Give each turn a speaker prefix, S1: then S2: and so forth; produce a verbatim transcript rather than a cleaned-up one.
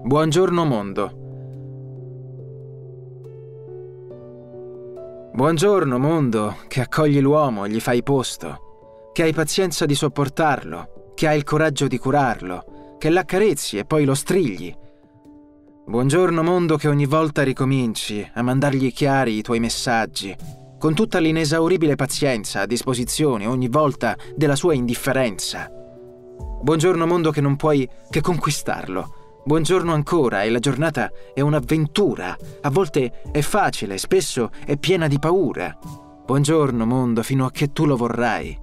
S1: Buongiorno mondo. Buongiorno mondo, che accogli l'uomo e gli fai posto, che hai pazienza di sopportarlo, che hai il coraggio di curarlo, che l'accarezzi e poi lo strigli. Buongiorno mondo, che ogni volta ricominci a mandargli chiari i tuoi messaggi, con tutta l'inesauribile pazienza a disposizione ogni volta della sua indifferenza. Buongiorno mondo, che non puoi che conquistarlo. Buongiorno ancora, e la giornata è un'avventura, a volte è facile, spesso è piena di paura. Buongiorno mondo, fino a che tu lo vorrai.